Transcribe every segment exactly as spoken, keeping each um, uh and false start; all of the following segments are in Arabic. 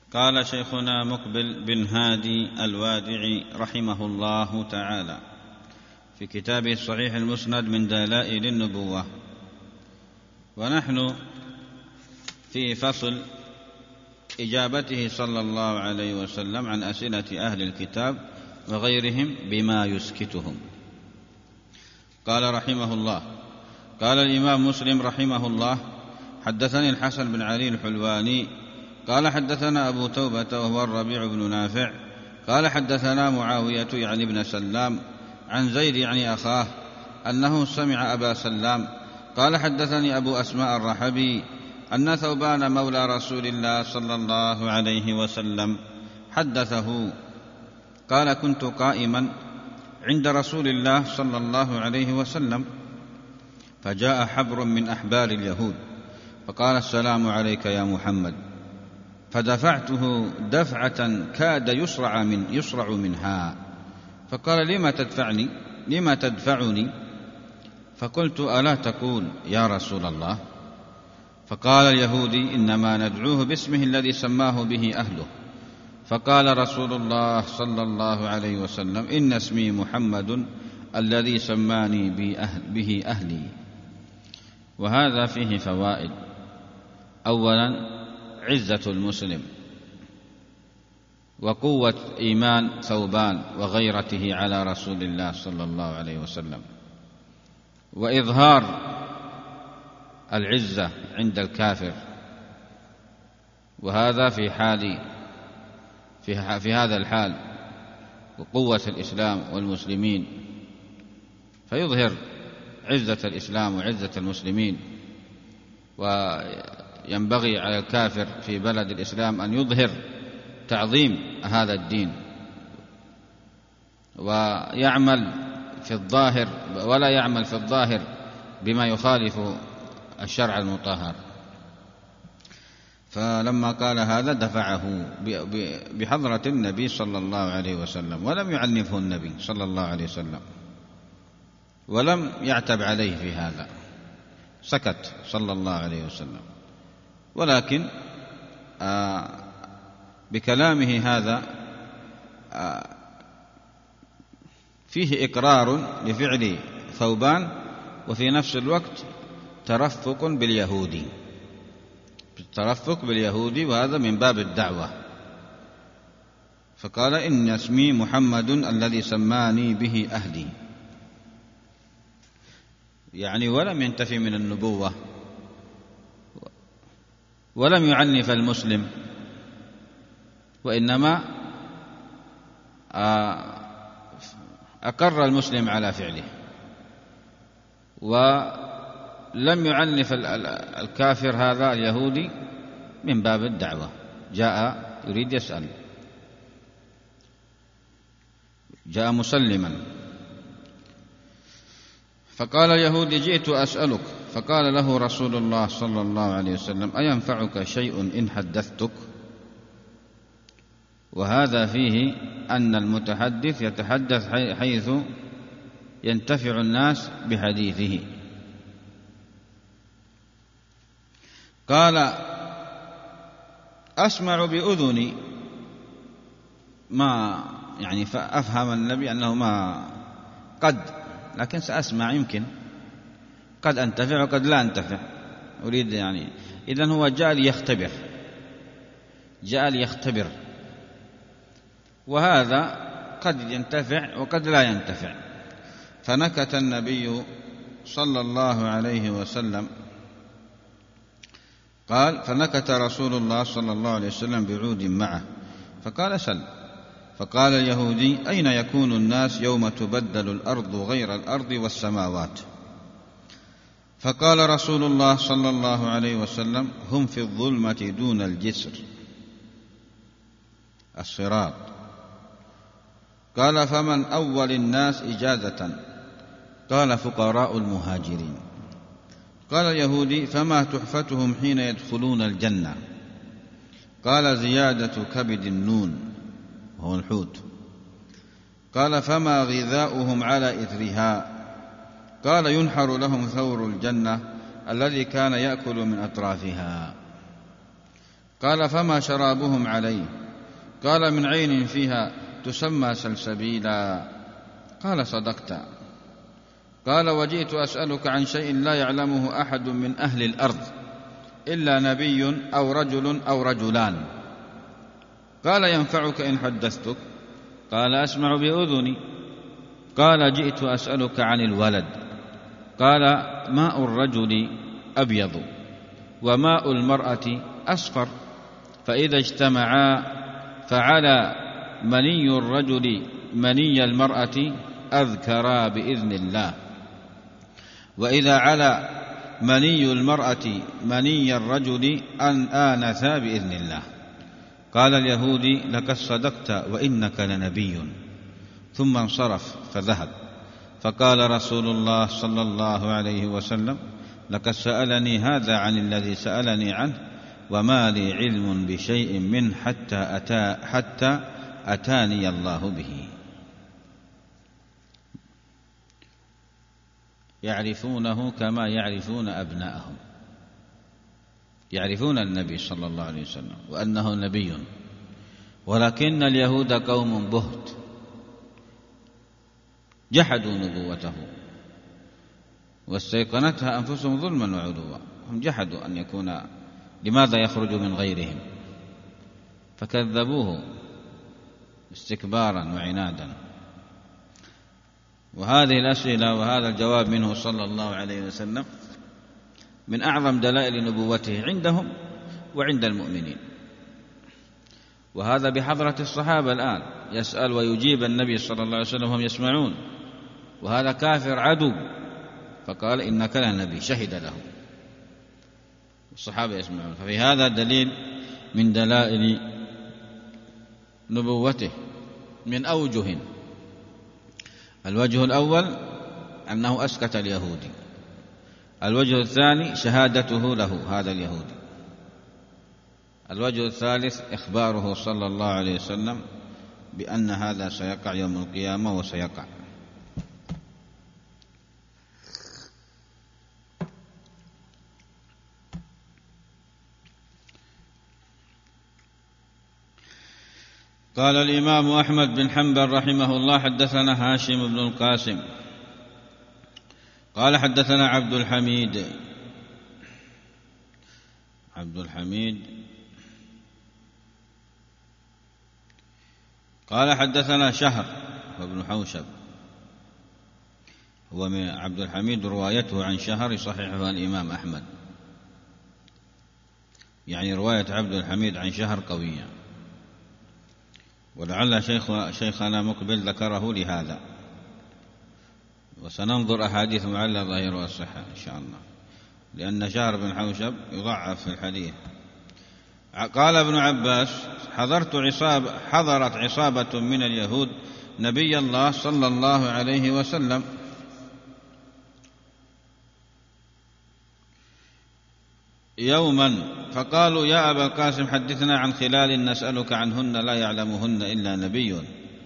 قال شيخنا مقبل بن هادي الوادعي رحمه الله تعالى في كتابه الصحيح المسند من دلائل النبوة، ونحن في فصل إجابته صلى الله عليه وسلم عن أسئلة أهل الكتاب وغيرهم بما يسكتهم. قال رحمه الله: قال الإمام مسلم رحمه الله: حدثني الحسن بن علي الحلواني قال حدثنا أبو توبة وهو الربيع بن نافع قال حدثنا معاوية يعني ابن سلام عن زيد يعني أخاه أنه سمع أبا سلام قال حدثني أبو أسماء الرحبي أن ثوبان مولى رسول الله صلى الله عليه وسلم حدثه قال: كنت قائما عند رسول الله صلى الله عليه وسلم فجاء حبر من أحبار اليهود فقال: السلام عليك يا محمد، فدفعته دفعة كاد يصرع من يصرع منها، فقال: لما تدفعني لما تدفعني فقلت: ألا تقول يا رسول الله؟ فقال اليهودي: إنما ندعوه باسمه الذي سماه به أهله. فقال رسول الله صلى الله عليه وسلم: إن اسمي محمد الذي سماني به أهلي. وهذا فيه فوائد. أولا: عزة المسلم وقوة إيمان ثوبان وغيرته على رسول الله صلى الله عليه وسلم، وإظهار العزة عند الكافر، وهذا في حال في, في هذا الحال وقوة الإسلام والمسلمين، فيظهر عزة الإسلام وعزة المسلمين. وينبغي على الكافر في بلد الإسلام أن يظهر تعظيم هذا الدين ويعمل في الظاهر ولا يعمل في الظاهر بما يخالف الشرع المطهر. فلما قال هذا دفعه بحضرة النبي صلى الله عليه وسلم، ولم يعنفه النبي صلى الله عليه وسلم ولم يعتب عليه في هذا، سكت صلى الله عليه وسلم، ولكن آه بكلامه هذا آه فيه إقرار لفعل ثوبان، وفي نفس الوقت ترفق باليهودي الترفق باليهودي وهذا من باب الدعوة. فقال: إن اسمي محمد الذي سماني به أهلي، يعني ولم ينتفي من النبوة ولم يعنف المسلم، وإنما أقر المسلم على فعله، ولم يعنف الكافر هذا اليهودي من باب الدعوة، جاء يريد يسأل، جاء مسلما. فقال اليهودي: جئت أسألك. فقال له رسول الله صلى الله عليه وسلم: أينفعك شيء إن حدثتك؟ وهذا فيه أن المتحدث يتحدث حيث ينتفع الناس بحديثه. قال: أسمع بأذني، ما يعني فأفهم النبي أنه ما قد، لكن سأسمع، يمكن قد أنتفع وقد لا أنتفع، أريد يعني إذن هو جاء ليختبر جاء ليختبر وهذا قد ينتفع وقد لا ينتفع. فنكت النبي صلى الله عليه وسلم، قال: فنكت رسول الله صلى الله عليه وسلم بعود معه فقال: سل. فقال اليهودي: أين يكون الناس يوم تبدل الأرض غير الأرض والسماوات؟ فقال رسول الله صلى الله عليه وسلم: هم في الظلمة دون الجسر، الصراط. قال: فمن أول الناس إجازة؟ قال: فقراء المهاجرين. قال اليهودي: فما تحفتهم حين يدخلون الجنة؟ قال: زيادة كبد النون وهو الحوت. قال: فما غذاؤهم على إثرها؟ قال: ينحر لهم ثور الجنة الذي كان يأكل من أطرافها. قال: فما شرابهم عليه؟ قال: من عين فيها تسمى سلسبيلا. قال: صدقت. قال: وجئت أسألك عن شيء لا يعلمه أحد من أهل الأرض إلا نبي أو رجل أو رجلان. قال: ينفعك إن حدثتك؟ قال: أسمع بأذني. قال: جئت أسألك عن الولد. قال: ماء الرجل أبيض وماء المرأة أصفر، فإذا اجتمعا فعلى مني الرجل مني المرأة أذكرا بإذن الله، وإذا على مني المرأة مني الرجل أن آنثا بإذن الله. قال اليهودي: لقد صدقت وإنك لنبي. ثم انصرف فذهب. فقال رسول الله صلى الله عليه وسلم: لقد سألني هذا عن الذي سألني عنه، وما لي علم بشيء منه حتى, أتى حتى أتاني الله به. يعرفونه كما يعرفون أبناءهم، يعرفون النبي صلى الله عليه وسلم وأنه نبي، ولكن اليهود قوم بهت جحدوا نبوته واستيقنتها أنفسهم ظلما وعلوا. هم جحدوا أن يكون، لماذا يخرج من غيرهم؟ فكذبوه استكبارا وعنادا. وهذه الأسئلة وهذا الجواب منه صلى الله عليه وسلم من أعظم دلائل نبوته عندهم وعند المؤمنين. وهذا بحضرة الصحابة الآن، يسأل ويجيب النبي صلى الله عليه وسلم وهم يسمعون، وهذا كافر عدو، فقال: إنك لنبي، شهد له، الصحابة يسمعون. ففي هذا دليل من دلائل نبوته من أوجه. الوجه الأول أنه أسكت اليهودي. الوجه الثاني شهادته له هذا اليهودي. الوجه الثالث إخباره صلى الله عليه وسلم بأن هذا سيقع يوم القيامة وسيقع. قال الإمام أحمد بن حنبل رحمه الله: حدثنا هاشم بن القاسم قال حدثنا عبد الحميد عبد الحميد قال حدثنا شهر وابن حوشب. هو من عبد الحميد روايته عن شهر يصححها الإمام أحمد، يعني رواية عبد الحميد عن شهر قوية، ولعل شيخ شيخنا مقبل ذكره لهذا، وسننظر أحاديث معلّة ظاهرها الصحة إن شاء الله، لأن شهر بن حوشب يضعف في الحديث. قال ابن عباس: حضرت عصابة حضرت عصابة من اليهود نبي الله صلى الله عليه وسلم يوما فقالوا: يا أبا القاسم حدثنا عن خلال نسألك عنهن لا يعلمهن إلا نبي.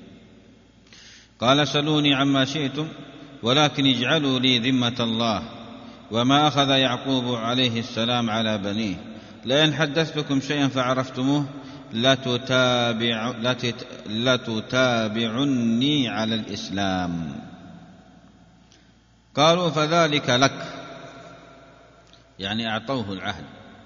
قال: سلوني عما شئتم، ولكن اجعلوا لي ذمة الله وما أخذ يعقوب عليه السلام على بنيه، لئن حدثتكم شيئا فعرفتموه لتتابع لتتابعني على الإسلام. قالوا: فذلك لك، يعني أعطوه العهد.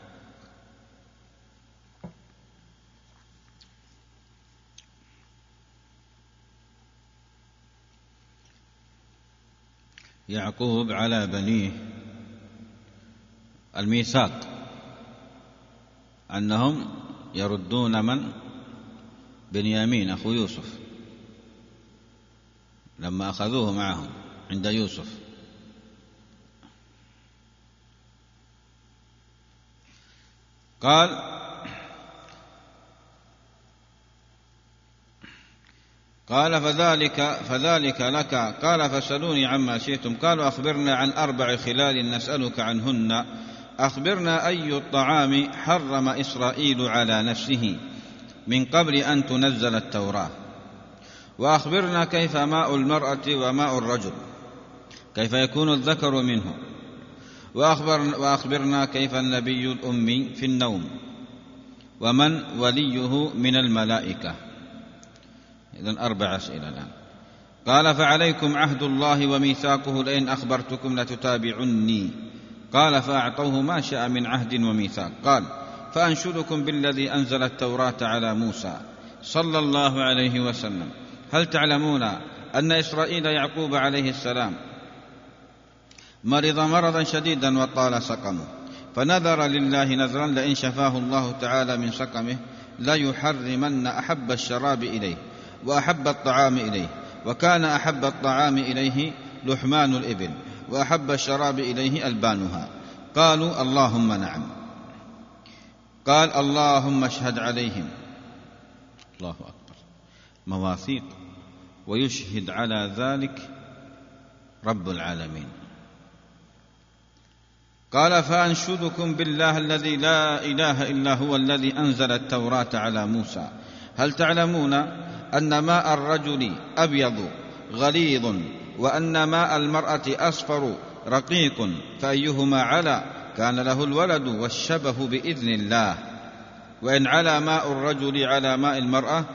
يعقوب على بنيه الميثاق أنهم يردون من؟ بنيامين أخو يوسف، لما أخذوه معهم عند يوسف. قال: قال فذلك فذلك لك. قال: فسألوني عما شئتم. قالوا: أخبرنا عن أربع خلال نسألك عنهن. أخبرنا أي الطعام حرم إسرائيل على نفسه من قبل أن تنزل التوراة، وأخبرنا كيف ماء المرأة وماء الرجل، كيف يكون الذكر منه، وأخبرنا, وأخبرنا كيف النبي الأمي في النوم، ومن وليه من الملائكة. إذن أربع أسئلة الآن. قال فعليكم عهد الله وميثاقه لئن أخبرتكم لتتابعني. قال فأعطوه ما شاء من عهد وميثاق. قال فأنشدكم بالذي أنزل التوراة على موسى صلى الله عليه وسلم هل تعلمون أن إسرائيل يعقوب عليه السلام مرض مرضا شديدا وطال سقمه، فنذر لله نذرا لئن شفاه الله تعالى من سقمه ليحرمن أحب الشراب إليه وأحب الطعام إليه، وكان أحب الطعام إليه لحمان الإبل وأحب الشراب إليه ألبانها. قالوا اللهم نعم. قال اللهم اشهد عليهم. الله أكبر، مواثيق، ويشهد على ذلك رب العالمين. قال فأنشدكم بالله الذي لا إله إلا هو الذي أنزل التوراة على موسى هل تعلمون أن ماء الرجل أبيض غليظ وأن ماء المرأة أصفر رقيق، فأيهما علا كان له الولد والشبه بإذن الله، وإن علا ماء الرجل على ماء المرأة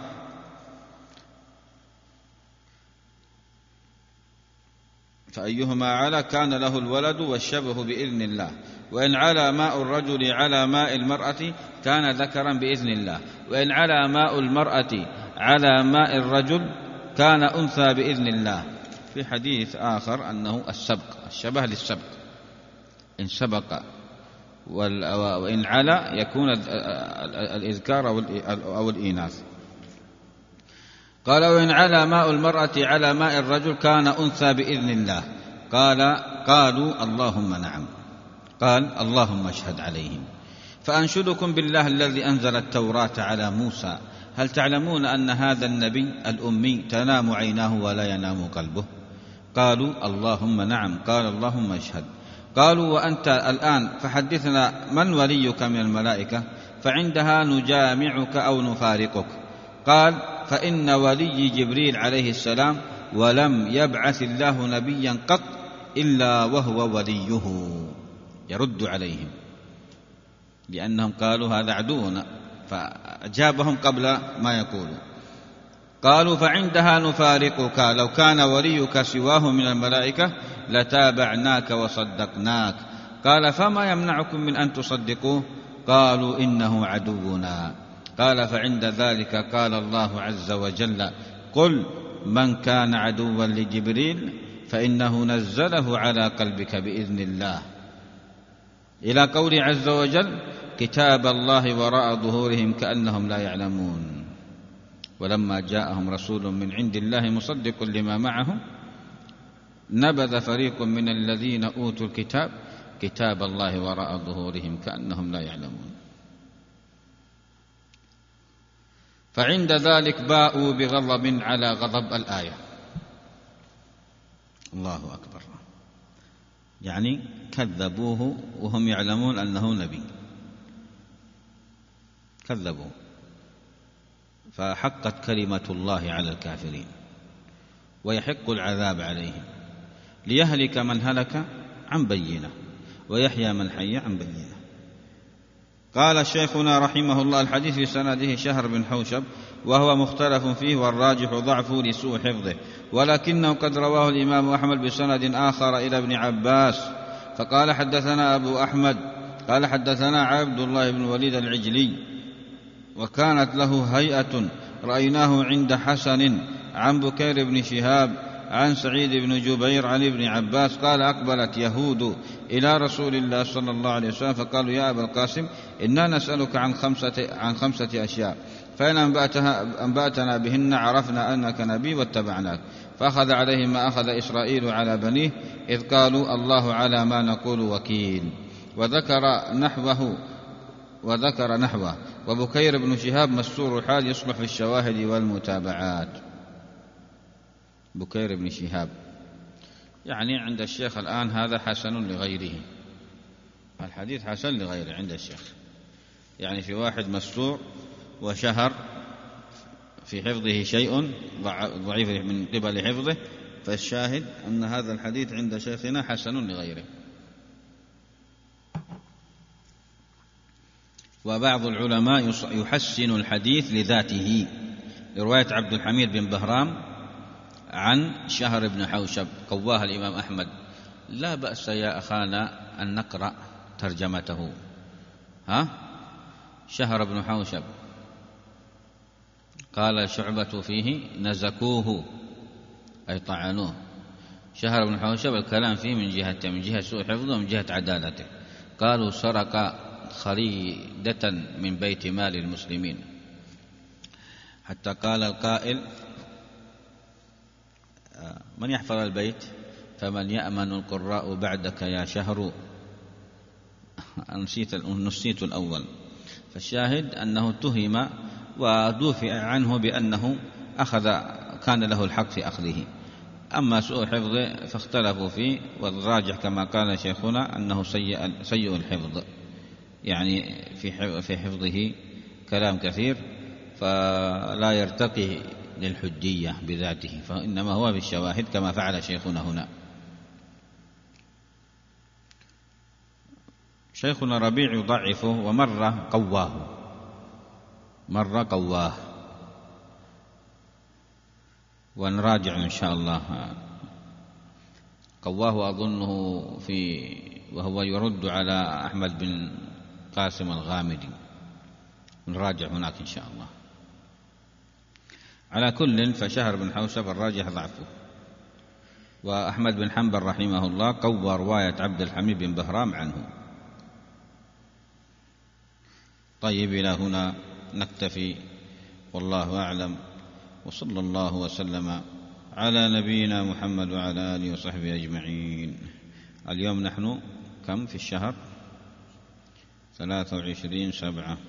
فأيهما علا كان له الولد والشبه بإذن الله، وإن علا ماء الرجل على ماء المرأة كان ذكرا بإذن الله، وإن علا ماء المرأة على ماء الرجل كان أنثى بإذن الله. في حديث آخر أنه السبق، الشبه للسبق، إن سبق وإن علا يكون الإذكار أو الإناث. قال وإن علا ماء المرأة على ماء الرجل كان أنثى بإذن الله. قال قالوا اللهم نعم. قال اللهم اشهد عليهم. فأنشدكم بالله الذي أنزل التوراة على موسى هل تعلمون أن هذا النبي الأمي تنام عيناه ولا ينام قلبه؟ قالوا اللهم نعم. قال اللهم اشهد. قالوا وأنت الآن فحدثنا من وليك من الملائكة فعندها نجامعك أو نفارقك. قال فإن ولي جبريل عليه السلام ولم يبعث الله نبيا قط إلا وهو وليه. يرد عليهم لأنهم قالوا هذا عدونا، فأجابهم قبل ما يقولوا. قالوا فعندها نفارقك لو كان وليك سواه من الملائكة لتابعناك وصدقناك. قال فما يمنعكم من أن تصدقوه؟ قالوا إنه عدونا. قال فعند ذلك قال الله عز وجل قل من كان عدوا لجبريل فإنه نزله على قلبك بإذن الله، إلى قوله عز وجل كتاب الله وراء ظهورهم كأنهم لا يعلمون. ولما جاءهم رسول من عند الله مصدق لما معهم نبذ فريق من الذين أوتوا الكتاب كتاب الله وراء ظهورهم كأنهم لا يعلمون. فعند ذلك باءوا بغضب على غضب الآية. الله أكبر، يعني كذبوه وهم يعلمون أنه نبي، كذبوا، فحقت كلمة الله على الكافرين ويحق العذاب عليهم، ليهلك من هلك عن بينة ويحيى من حي عن بينة. قال شيخنا رحمه الله الحديث في سنده شهر بن حوشب وهو مختلف فيه والراجح ضعفه لسوء حفظه، ولكنه قد رواه الإمام أحمد بسند آخر إلى ابن عباس فقال حدثنا أبو أحمد قال حدثنا عبد الله بن الوليد العجلي وكانت له هيئة رأيناه عند حسن عن بكير بن شهاب عن سعيد بن جبير عن ابن عباس قال أقبلت يهود إلى رسول الله صلى الله عليه وسلم فقالوا يا أبا القاسم إنا نسألك عن خمسة, عن خمسة أشياء فإن أنبأتنا بهن عرفنا أنك نبي واتبعناك. فأخذ عليه ما أخذ إسرائيل على بنيه إذ قالوا الله على ما نقول وكيل، وذكر نحوه وذكر نحوه وبكير بن شهاب مستور حال يصلح في الشواهد والمتابعات. بكير بن شهاب يعني عند الشيخ الآن هذا حسن لغيره، الحديث حسن لغيره عند الشيخ، يعني في واحد مستور وشهر في حفظه شيء ضعيف من قبل حفظه، فالشاهد أن هذا الحديث عند شيخنا حسن لغيره. وبعض العلماء يحسن الحديث لذاته، رواية عبد الحميد بن بهرام عن شهر بن حوشب قواها الإمام أحمد. لا بأس يا أخانا أن نقرأ ترجمته. ها شهر بن حوشب قال شعبة فيه نزكوه أي طعنوه. شهر بن حوشب الكلام فيه من جهة من جهة سوء حفظه ومن جهة عدالته. قالوا سرق خريدة من بيت مال المسلمين، حتى قال القائل من يحفظ البيت فمن يأمن القراء بعدك يا شهر. نسيت نسيت الأول. فالشاهد أنه اتهم ودافع عنه بأنه أخذ كان له الحق في أخذه. أما سوء حفظه فاختلفوا فيه، والراجح كما قال شيخنا أنه سيء سيء الحفظ، يعني في حفظه كلام كثير فلا يرتقي للحجية بذاته، فإنما هو بالشواهد كما فعل شيخنا هنا. شيخنا ربيع يضعفه ومرة قواه مرة قواه ونراجع إن شاء الله. قواه أظنه في وهو يرد على أحمد بن قاسم الغامدي، نراجع هناك إن شاء الله. على كل فشهر بن حوشب الراجح ضعفه. وأحمد بن حنبل رحمه الله قوى رواية عبد الحميد بن بهرام عنه. طيب إلى هنا نكتفي والله أعلم، وصلى الله وسلم على نبينا محمد وعلى آله وصحبه أجمعين. اليوم نحن كم في الشهر؟ ثلاثة وعشرين سبعة.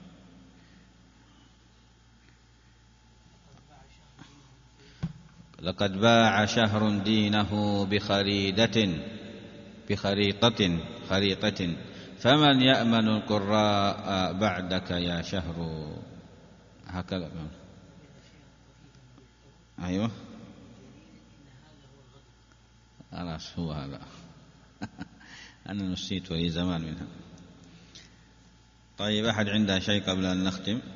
لقد باع شهر دينه بخريدة بخريطة خريطة فمن يأمن القراء بعدك يا شهر. هكذا. أيوه خلاص هو هذا. أنا نسيت ولي زمان منها. طيب أحد عنده شيء قبل أن نختم؟